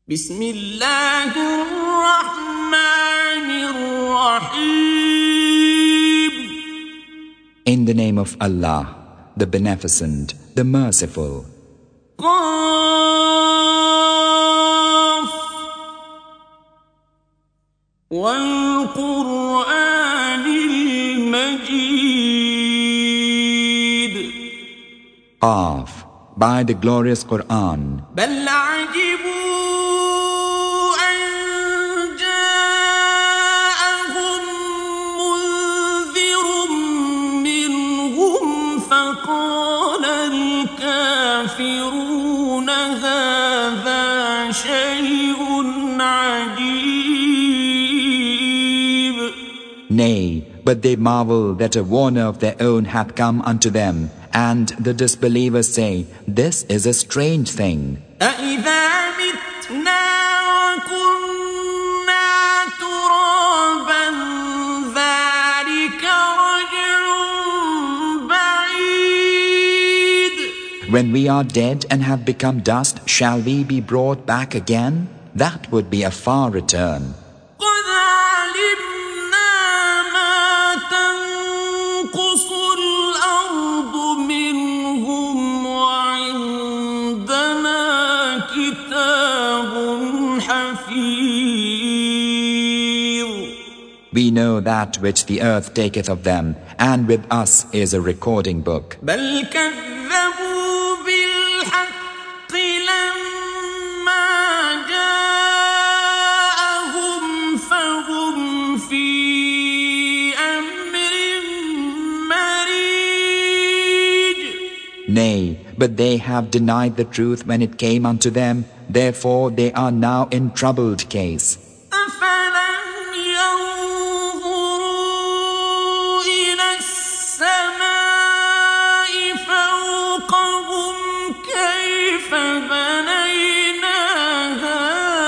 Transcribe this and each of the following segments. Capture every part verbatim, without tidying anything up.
بسم الله الرحمن الرحيم. In the name of Allah, the Beneficent, the Merciful. قاف والقرآن المجيد. Qaf, by the glorious Quran. بل عجبوا أن جاءهم منذر منهم فقال الكافرون هذا شيء عجيب. Nay, but they marvel that a warner of their own hath come unto them, and the disbelievers say, this is a strange thing. أَإِذَا مِتْنَا وَكُنَّا تُرَابًا ذَلِكَ رَجْعٌ بَعِيدٌ. When we are dead and have become dust, shall we be brought back again? That would be a far return. قَدْ عَلِمْنَا مَا تَنقُصُ الْأَرْضُ مِنْهُمْ وَعِندَنَا كِتَابٌ حَفِيظٌ. We know that which the earth taketh of them, and with us is a recording book. بل كذبوا بالحق لما جاءهم فهم في أمر مريج. Nay, but they have denied the truth when it came unto them, therefore they are now in troubled case. أفلم ينظروا إلى السماء فوقهم كيف بنيناها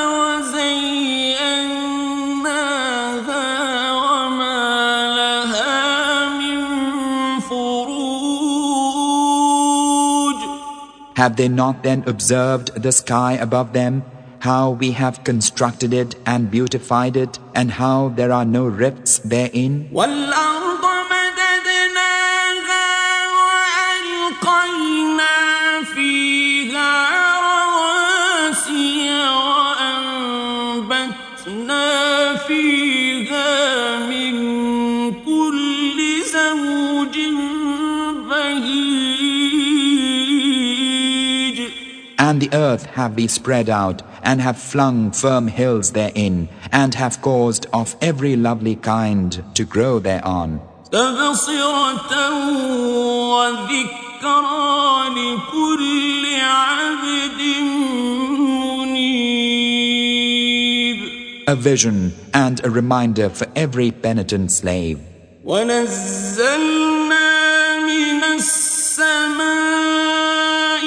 وزيناها وما لها من فروج. Have they not then observed the sky above them, how we have constructed it and beautified it, and how there are no rifts therein? والأرض مددناها وألقينا فيها رواسي وأنبتنا فيها من كل زوج بهيج. And the earth have we spread out, and have flung firm hills therein, and have caused of every lovely kind to grow thereon. تبصرة وذكرى لكل عبد منيب. A vision and a reminder for every penitent slave. ونزلنا من السماء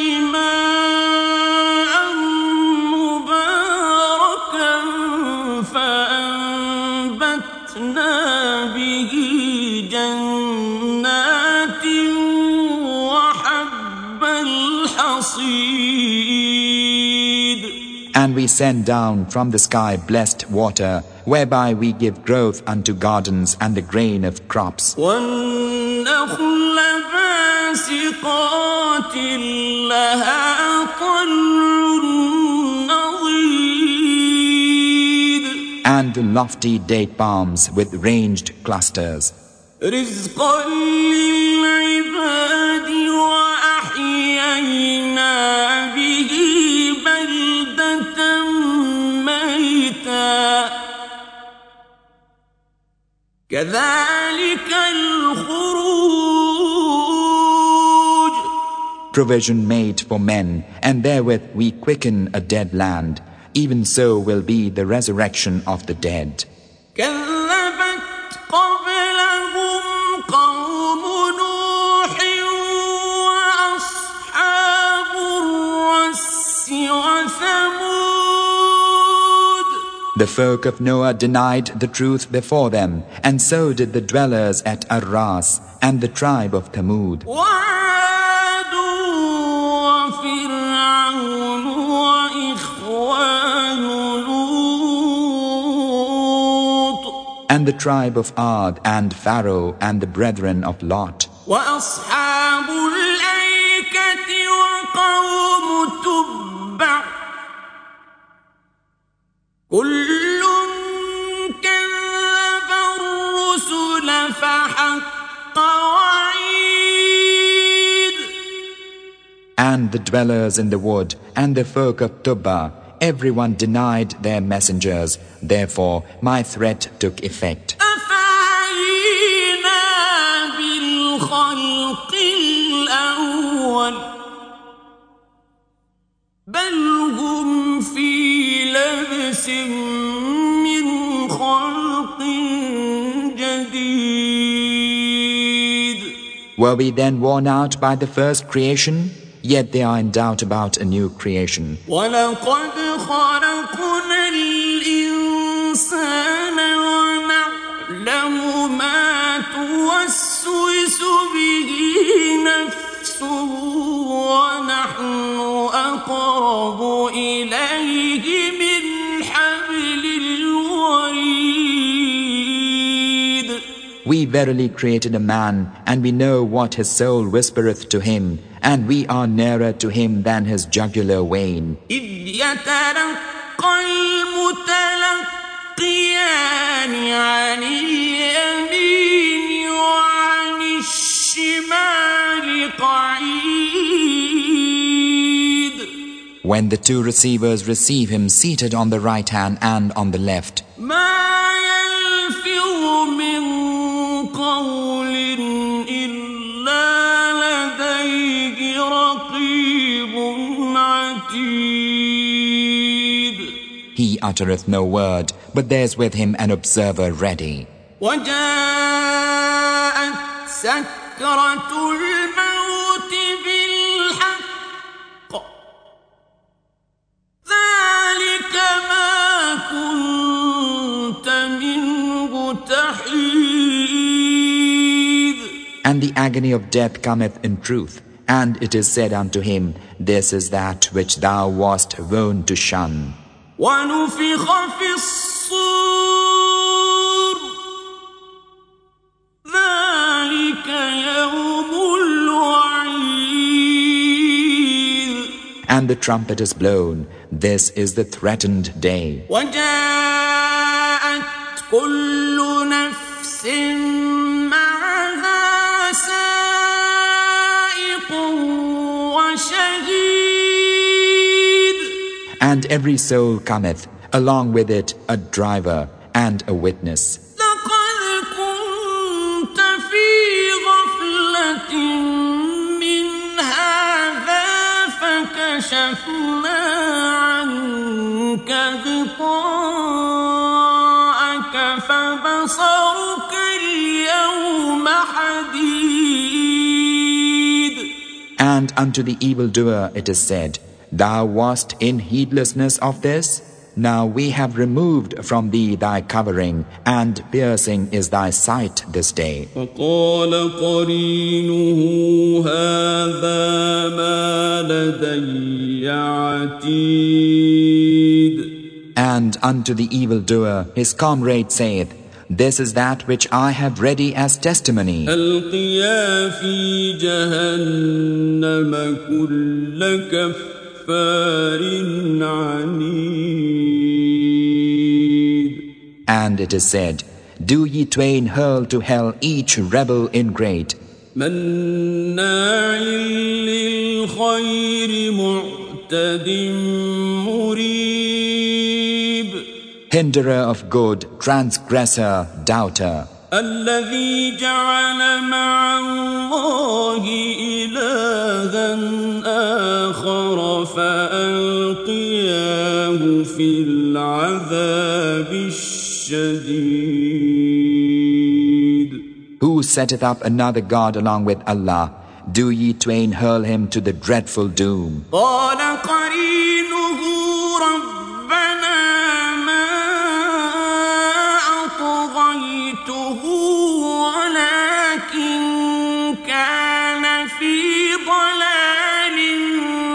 ماء مباركا فأنبتنا به جنات وحب الحصيد. And we send down from the sky blessed water, whereby we give growth unto gardens and the grain of crops. والنخل باسقات لها طلع نضيد. And the lofty date palms with ranged clusters. رزقا للعباد وأحيينا به بلدة ميتا كذلك الخروج. Provision made for men, and therewith we quicken a dead land. Even so will be the resurrection of the dead. كذبت قبلهم قوم نوح وأصحاب الرس وثمود. The folk of Noah denied the truth before them, and so did the dwellers at Ar-Ras and the tribe of Thamud. وعاد وفرعون وإخوان and the tribe of Ad, and Pharaoh, and the brethren of Lot. وأصحاب الأيكة وقوم تبع كل كذب الرسل فحق وعيد. And the dwellers in the wood, and the folk of Tubba, everyone denied their messengers. Therefore my threat took effect. أفعينا بالخلق الأول بل هم في لبس من خلق جديد. Were we then worn out by the first creation? Yet they are in doubt about a new creation. وَلَقَدْ خَلَقْنَا الْإِنسَانَ وَنَعْلَمُ مَا تُوَسْوِسُ بِهِ نَفْسُهُ وَنَحْنُ أَقْرَبُ إِلَيْهِ مِنْ حَبْلِ الْوَرِيدِ. We verily created a man, and we know what his soul whispereth to him, and we are nearer to him than his jugular vein. إِذْ يَتَلَقَّى الْمُتَلَقِّيَانِ عَنِ الْيَمِينِ وَعَنِ الشِّمَالِ قَعِيدٌ. When the two receivers receive him seated on the right hand and on the left. مَا يَلْفِظُ مِنْ قَوْلٍ إِلَّا لَدَيْهِ رَقِيبٌ عَتِيدٌ. He uttereth no word, but there's with him an observer ready. وَجَاءَتْ سَكْرَةُ الْمَوْتِ بِالْحَقِّ ذَلِكَ مَا كُنْتَ مِنْهُ تَحِيدُ. And the agony of death cometh in truth, and it is said unto him, This is that which thou wast wont to shun. وَنُفِخَ فِي الصُّورِ ذَلِكَ يَوْمُ الْوَعِيدِ. And the trumpet is blown. This is the threatened day. وَجَاءَتْ كُلُّ نَفْسٍ مَعَهَا سَائِقٌ وَشَهِيدٌ. And every soul cometh, along with it a driver and a witness. لَقَدْ كُنْتَ فِي غَفْلَةٍ مِّنْ هَذَا فَكَشَفْنَا عَنْكَ غِطَاءَكَ فَبَصَرُكَ الْيَوْمَ حَدِيدٌ. And unto the evildoer it is said, Thou wast in heedlessness of this? Now we have removed from thee thy covering, and piercing is thy sight this day. وَقَالَ قَرِينُهُ هَذَا مَا لَدَيَّ عَتِيدٌ. And unto the evildoer his comrade saith, This is that which I have ready as testimony. أَلْقِيَا فِي جَهَنَّمَ كُلَّ كَفَّارٍ عَنِيدٍ. And it is said, Do ye twain hurl to hell each rebel ingrate, مَنَّاعٍ لِلْخَيْرِ مُعْتَدٍ مُرِيبٍ. hinderer of good, transgressor, doubter. الذي جعل مع الله إلها آخر فألقياه في العذاب الشديد. Who setteth up another God along with Allah? Do ye twain hurl him to the dreadful doom. قال قرينه ربنا ما أطغيته ولكن كان في ضلال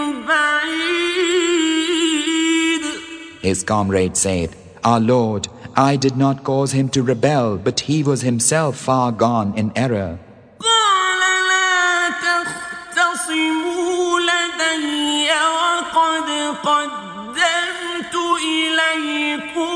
بعيد. His comrade saith, Our Lord, I did not cause him to rebel, but he was himself far gone in error. قال لا تختصموا لدي وقد قدمت إليكم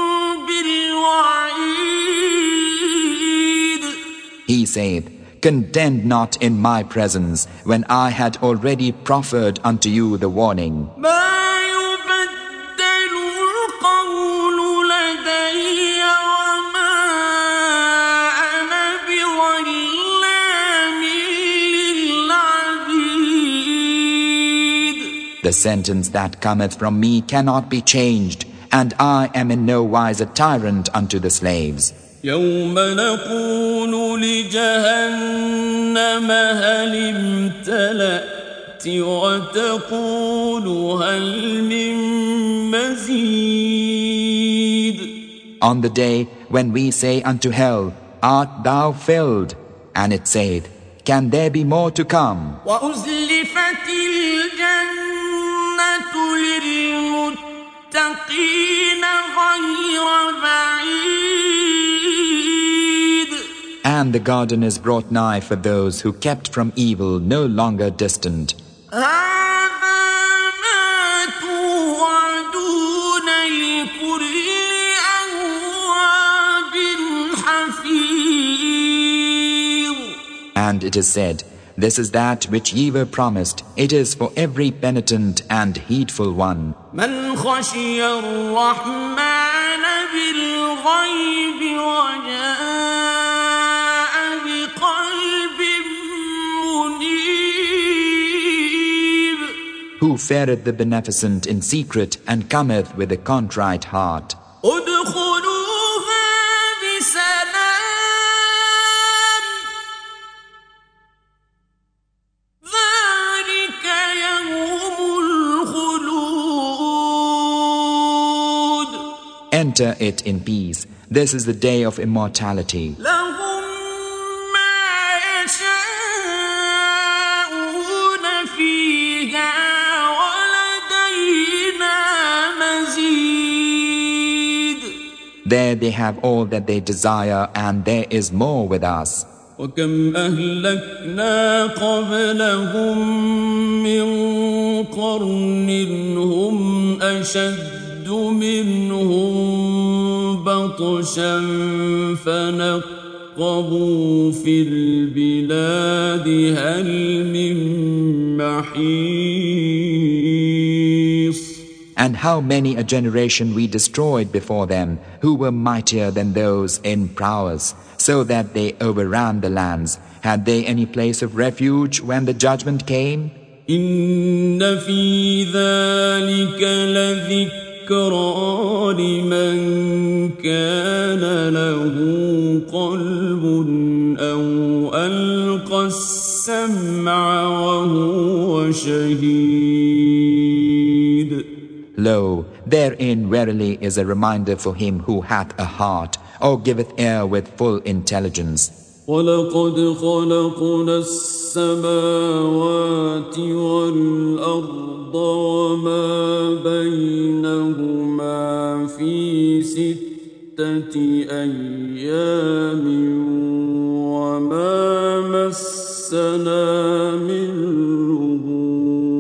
بالوعيد. He saith, Contend not in my presence, when I had already proffered unto you the warning. ما يبدل القول لدي وما أنا بظلام للعبيد. The sentence that cometh from me cannot be changed, and I am in no wise a tyrant unto the slaves. يوم نقول لجهنم هل امتلأت وتقول هل من مزيد. On the day when we say unto hell, Art thou filled? And it saith, Can there be more to come? وأزلفت الجنة للمتقين غير بعيد. And the garden is brought nigh for those who kept from evil no longer distant. And it is said, This is that which ye were promised. It is for every penitent and heedful one. من خشي الرحمن بالغيب وجاء بقلب منيب. Who feareth the Beneficent in secret and cometh with a contrite heart. ادخلوها بسلام ذلك يوم الخلود. Enter it in peace. This is the day of immortality. لهم ما يشاءون فيها ولدينا مزيد. There they have all that they desire, and there is more with us. وكم أهلكنا قبلهم من قرن هم أشد منهم بطشا فنقبوا في البلاد هل من محيص. And how many a generation we destroyed before them, who were mightier than those in prowess, so that they overran the lands. Had they any place of refuge when the judgment came? إن في ذلك لذكرى لمن كان له قلب أو ألقى السمع وهو شهيد. Lo, therein verily is a reminder for him who hath a heart, or giveth ear with full intelligence. وَلَقَدْ خَلَقْنَا السَّمَاوَاتِ وَالْأَرْضَ وَمَا بَيْنَهُمَا فِي سِتَّةِ أَيَّامٍ وَمَا مَسَّنَا مِن لُّغُوبٍ.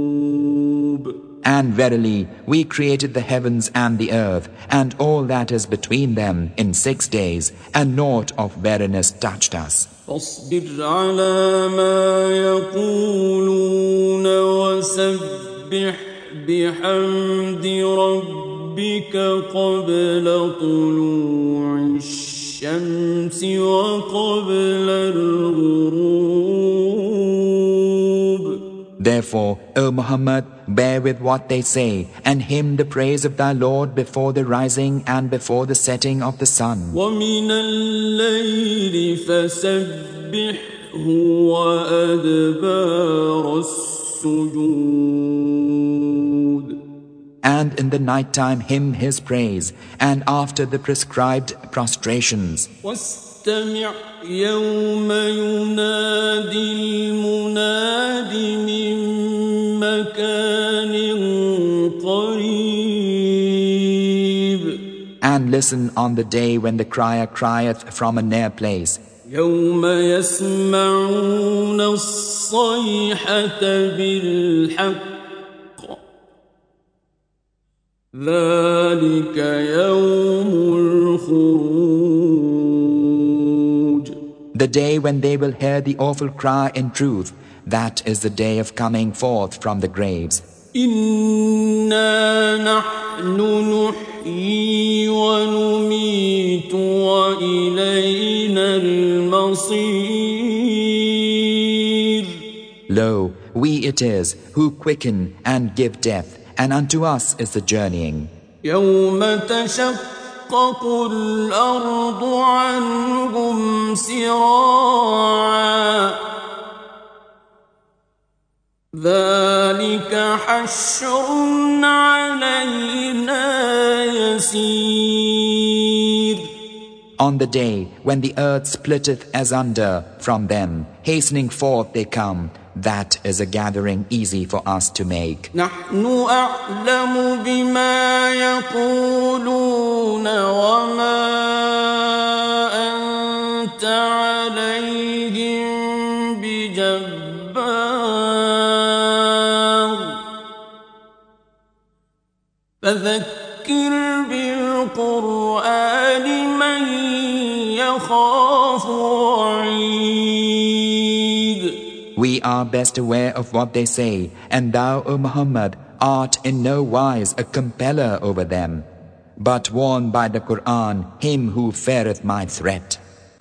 And verily, we created the heavens and the earth, and all that is between them in six days, and naught of weariness touched us. فاصبر على ما يقولون وسبح بحمد ربك قبل طلوع الشمس وقبل الغروب. Therefore, O Muhammad, bear with what they say, and hymn the praise of thy Lord before the rising and before the setting of the sun. وَمِنَ اللَّيْلِ فَسَبِّحْهُ وَأَدْبَارَ السُّجُودِ. And in the night time hymn his praise, and after the prescribed prostrations. واستمع يوم ينادي المناد من مكان قريب. And listen on the day when the crier crieth from a near place. يوم يسمعون الصيحة بالحق ذلك يوم الخروج. The day when they will hear the awful cry in truth, that is the day of coming forth from the graves. إنا نحن نحيي ونميت وإلينا المصير. Lo, we it is who quicken and give death, and unto us is the journeying. يوم تشقق الأرض عنهم سراعا ذلك حشر علينا يسير. On the day when the earth splitteth asunder from them, hastening forth they come, that is a gathering easy for us to make. نحن أعلم بما يقولون وما أنت عليهم بجبار فذكر بالقرآن من يخاف وعيد. We are best aware of what they say, and thou, O Muhammad, art in no wise a compeller over them. But warn by the Qur'an him who feareth my threat.